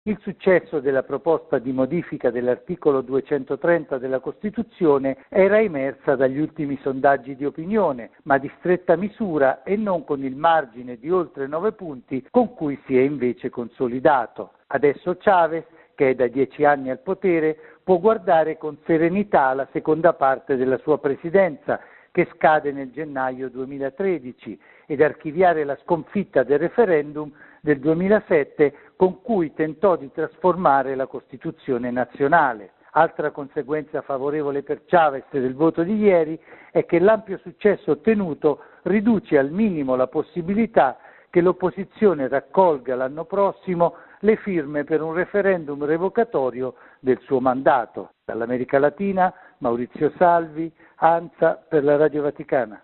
Il successo della proposta di modifica dell'articolo 230 della Costituzione era emersa dagli ultimi sondaggi di opinione, ma di stretta misura e non con il margine di oltre 9 punti con cui si è invece consolidato. Adesso Chavez, che è da 10 anni al potere, può guardare con serenità la seconda parte della sua presidenza, che scade nel gennaio 2013, ed archiviare la sconfitta del referendum del 2007 con cui tentò di trasformare la Costituzione nazionale. Altra conseguenza favorevole per Chavez del voto di ieri è che l'ampio successo ottenuto riduce al minimo la possibilità che l'opposizione raccolga l'anno prossimo le firme per un referendum revocatorio del suo mandato. Dall'America Latina, Maurizio Salvi, ANSA per la Radio Vaticana.